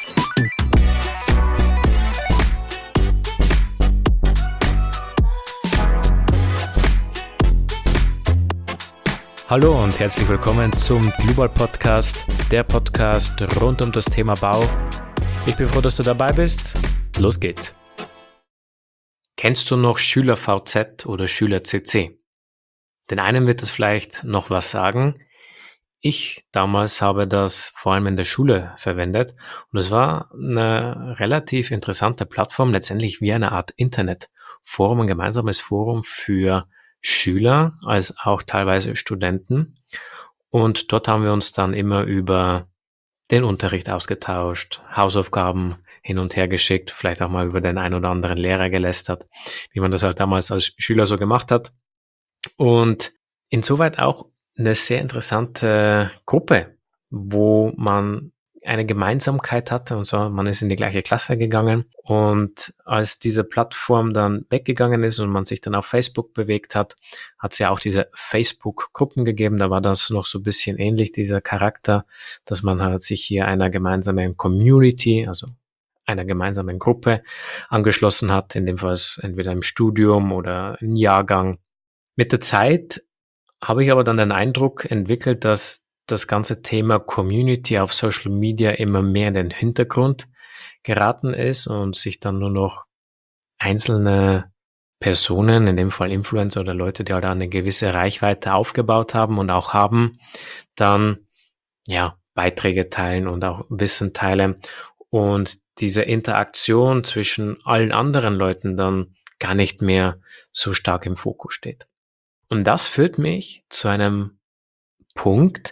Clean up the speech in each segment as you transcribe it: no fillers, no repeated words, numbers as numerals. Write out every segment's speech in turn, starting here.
Hallo und herzlich willkommen zum Blueball Podcast, der Podcast rund um das Thema Bau. Ich bin froh, dass du dabei bist. Los geht's. Kennst du noch SchülerVZ oder SchülerCC? Den einen wird es vielleicht noch was sagen. Ich damals habe das vor allem in der Schule verwendet und es war eine relativ interessante Plattform, letztendlich wie eine Art Internetforum, ein gemeinsames Forum für Schüler als auch teilweise Studenten. Und dort haben wir uns dann immer über den Unterricht ausgetauscht, Hausaufgaben hin und her geschickt, vielleicht auch mal über den ein oder anderen Lehrer gelästert, wie man das halt damals als Schüler so gemacht hat. Und insoweit auch eine sehr interessante Gruppe, wo man eine Gemeinsamkeit hatte und so, man ist in die gleiche Klasse gegangen und als diese Plattform dann weggegangen ist und man sich dann auf Facebook bewegt hat, hat es ja auch diese Facebook-Gruppen gegeben, da war das noch so ein bisschen ähnlich, dieser Charakter, dass man halt sich hier einer gemeinsamen Community, also einer gemeinsamen Gruppe angeschlossen hat, in dem Fall entweder im Studium oder im Jahrgang. Mit der Zeit habe ich aber dann den Eindruck entwickelt, dass das ganze Thema Community auf Social Media immer mehr in den Hintergrund geraten ist und sich dann nur noch einzelne Personen, in dem Fall Influencer oder Leute, die halt eine gewisse Reichweite aufgebaut haben und auch haben, dann ja Beiträge teilen und auch Wissen teilen und diese Interaktion zwischen allen anderen Leuten dann gar nicht mehr so stark im Fokus steht. Und das führt mich zu einem Punkt,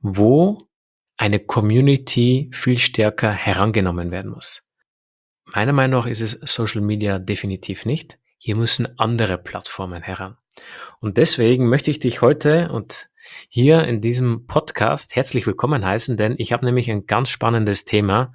wo eine Community viel stärker herangenommen werden muss. Meiner Meinung nach ist es Social Media definitiv nicht. Hier müssen andere Plattformen heran. Und deswegen möchte ich dich heute und hier in diesem Podcast herzlich willkommen heißen, denn ich habe nämlich ein ganz spannendes Thema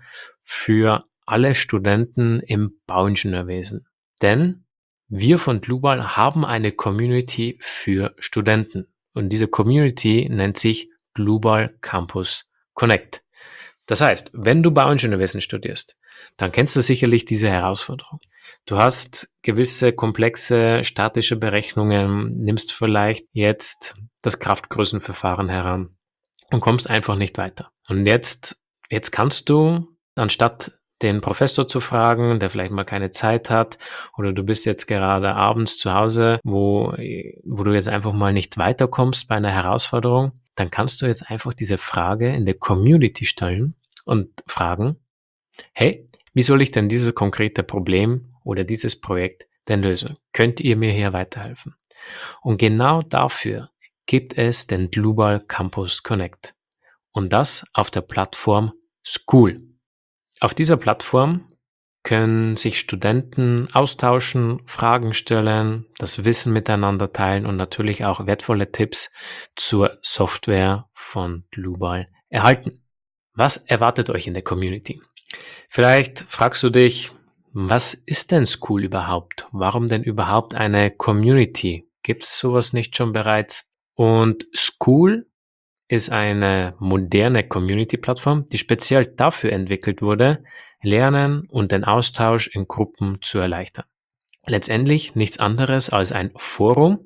für alle Studenten im Bauingenieurwesen. Denn wir von Blueball haben eine Community für Studenten. Und diese Community nennt sich Blueball Campus Connect. Das heißt, wenn du Bauingenieurwesen studierst, dann kennst du sicherlich diese Herausforderung. Du hast gewisse komplexe statische Berechnungen, nimmst vielleicht jetzt das Kraftgrößenverfahren heran und kommst einfach nicht weiter. Und jetzt kannst du, anstatt den Professor zu fragen, der vielleicht mal keine Zeit hat, oder du bist jetzt gerade abends zu Hause, wo du jetzt einfach mal nicht weiterkommst bei einer Herausforderung, dann kannst du jetzt einfach diese Frage in der Community stellen und fragen, hey, wie soll ich denn dieses konkrete Problem oder dieses Projekt denn lösen? Könnt ihr mir hier weiterhelfen? Und genau dafür gibt es den Blueball Campus Connect. Und das auf der Plattform School. Auf dieser Plattform können sich Studenten austauschen, Fragen stellen, das Wissen miteinander teilen und natürlich auch wertvolle Tipps zur Software von Blueball erhalten. Was erwartet euch in der Community? Vielleicht fragst du dich, was ist denn School überhaupt? Warum denn überhaupt eine Community? Gibt es sowas nicht schon bereits? Und School ist eine moderne Community-Plattform, die speziell dafür entwickelt wurde, Lernen und den Austausch in Gruppen zu erleichtern. Letztendlich nichts anderes als ein Forum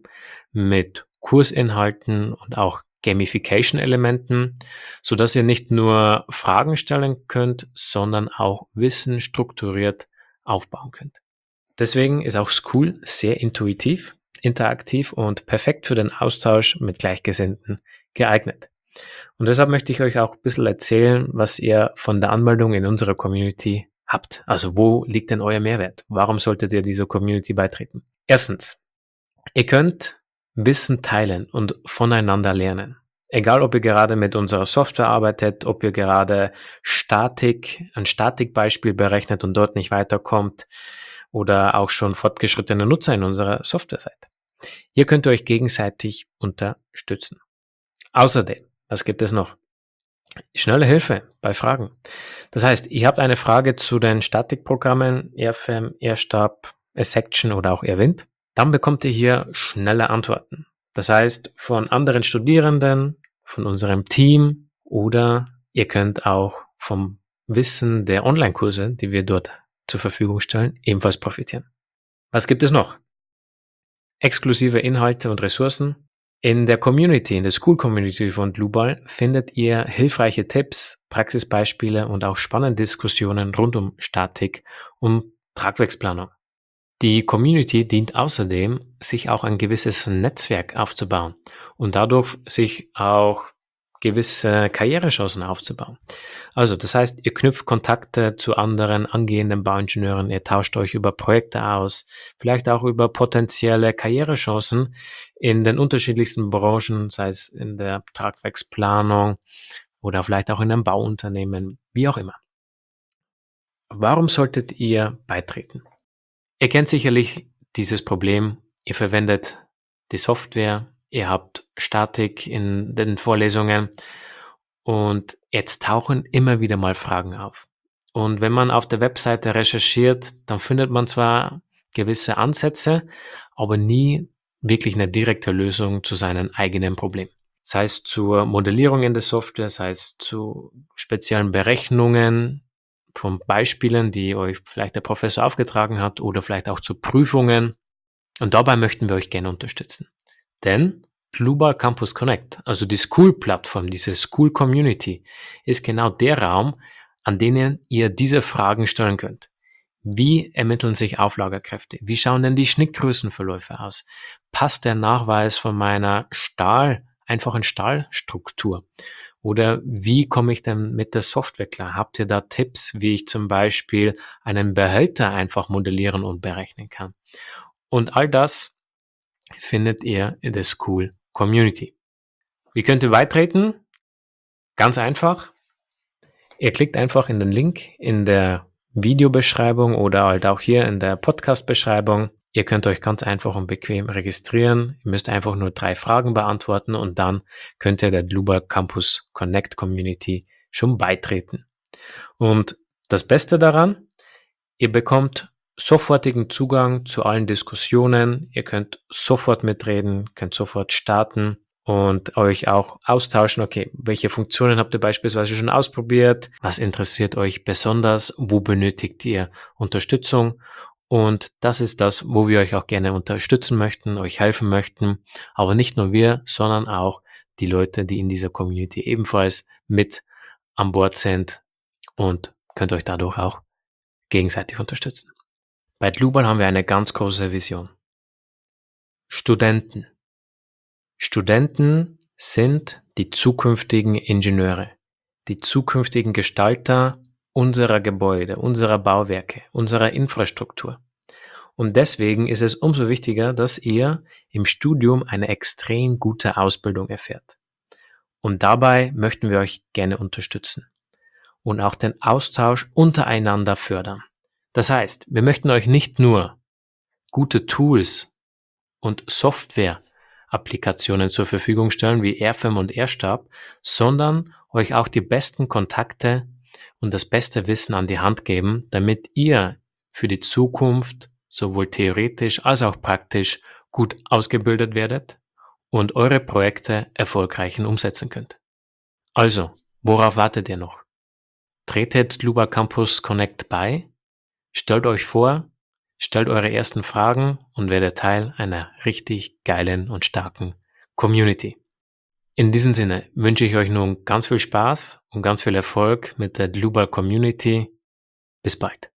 mit Kursinhalten und auch Gamification-Elementen, sodass ihr nicht nur Fragen stellen könnt, sondern auch Wissen strukturiert aufbauen könnt. Deswegen ist auch School sehr intuitiv, interaktiv und perfekt für den Austausch mit Gleichgesinnten geeignet. Und deshalb möchte ich euch auch ein bisschen erzählen, was ihr von der Anmeldung in unserer Community habt. Also wo liegt denn euer Mehrwert? Warum solltet ihr dieser Community beitreten? Erstens, ihr könnt Wissen teilen und voneinander lernen. Egal, ob ihr gerade mit unserer Software arbeitet, ob ihr gerade ein Statikbeispiel berechnet und dort nicht weiterkommt oder auch schon fortgeschrittene Nutzer in unserer Software seid. Hier könnt ihr euch gegenseitig unterstützen. Außerdem, was gibt es noch? Schnelle Hilfe bei Fragen. Das heißt, ihr habt eine Frage zu den Statikprogrammen Airframe, Airstab, Section oder auch Airwind. Dann bekommt ihr hier schnelle Antworten. Das heißt, von anderen Studierenden, von unserem Team oder ihr könnt auch vom Wissen der Online-Kurse, die wir dort zur Verfügung stellen, ebenfalls profitieren. Was gibt es noch? Exklusive Inhalte und Ressourcen. In der Community, in der School Community von Blueball findet ihr hilfreiche Tipps, Praxisbeispiele und auch spannende Diskussionen rund um Statik und Tragwerksplanung. Die Community dient außerdem, sich auch ein gewisses Netzwerk aufzubauen und dadurch sich auch gewisse Karrierechancen aufzubauen. Also, das heißt, ihr knüpft Kontakte zu anderen angehenden Bauingenieuren, ihr tauscht euch über Projekte aus, vielleicht auch über potenzielle Karrierechancen in den unterschiedlichsten Branchen, sei es in der Tragwerksplanung oder vielleicht auch in einem Bauunternehmen, wie auch immer. Warum solltet ihr beitreten? Ihr kennt sicherlich dieses Problem. Ihr verwendet die Software, ihr habt Statik in den Vorlesungen und jetzt tauchen immer wieder mal Fragen auf. Und wenn man auf der Webseite recherchiert, dann findet man zwar gewisse Ansätze, aber nie wirklich eine direkte Lösung zu seinem eigenen Problem. Sei es zur Modellierung in der Software, sei es zu speziellen Berechnungen von Beispielen, die euch vielleicht der Professor aufgetragen hat oder vielleicht auch zu Prüfungen. Und dabei möchten wir euch gerne unterstützen. Denn Blueball Campus Connect, also die School-Plattform, diese School-Community, ist genau der Raum, an denen ihr diese Fragen stellen könnt. Wie ermitteln sich Auflagerkräfte? Wie schauen denn die Schnittgrößenverläufe aus? Passt der Nachweis von meiner einfachen Stahlstruktur? Oder wie komme ich denn mit der Software klar? Habt ihr da Tipps, wie ich zum Beispiel einen Behälter einfach modellieren und berechnen kann? Und all das findet ihr in der School Community. Wie könnt ihr beitreten? Ganz einfach. Ihr klickt einfach in den Link in der Videobeschreibung oder halt auch hier in der Podcast-Beschreibung. Ihr könnt euch ganz einfach und bequem registrieren. Ihr müsst einfach nur 3 Fragen beantworten und dann könnt ihr der Blueball Campus Connect Community schon beitreten. Und das Beste daran, ihr bekommt sofortigen Zugang zu allen Diskussionen. Ihr könnt sofort mitreden, könnt sofort starten und euch auch austauschen. Okay, welche Funktionen habt ihr beispielsweise schon ausprobiert? Was interessiert euch besonders? Wo benötigt ihr Unterstützung? Und das ist das, wo wir euch auch gerne unterstützen möchten, euch helfen möchten. Aber nicht nur wir, sondern auch die Leute, die in dieser Community ebenfalls mit an Bord sind und könnt euch dadurch auch gegenseitig unterstützen. Bei Blueball haben wir eine ganz große Vision. Studenten. Studenten sind die zukünftigen Ingenieure, die zukünftigen Gestalter unserer Gebäude, unserer Bauwerke, unserer Infrastruktur. Und deswegen ist es umso wichtiger, dass ihr im Studium eine extrem gute Ausbildung erfährt. Und dabei möchten wir euch gerne unterstützen und auch den Austausch untereinander fördern. Das heißt, wir möchten euch nicht nur gute Tools und Software-Applikationen zur Verfügung stellen, wie Airfirm und Airstab, sondern euch auch die besten Kontakte und das beste Wissen an die Hand geben, damit ihr für die Zukunft sowohl theoretisch als auch praktisch gut ausgebildet werdet und eure Projekte erfolgreich umsetzen könnt. Also, worauf wartet ihr noch? Tretet Blueball Campus Connect bei, stellt euch vor, stellt eure ersten Fragen und werdet Teil einer richtig geilen und starken Community. In diesem Sinne wünsche ich euch nun ganz viel Spaß und ganz viel Erfolg mit der Blueball Community. Bis bald.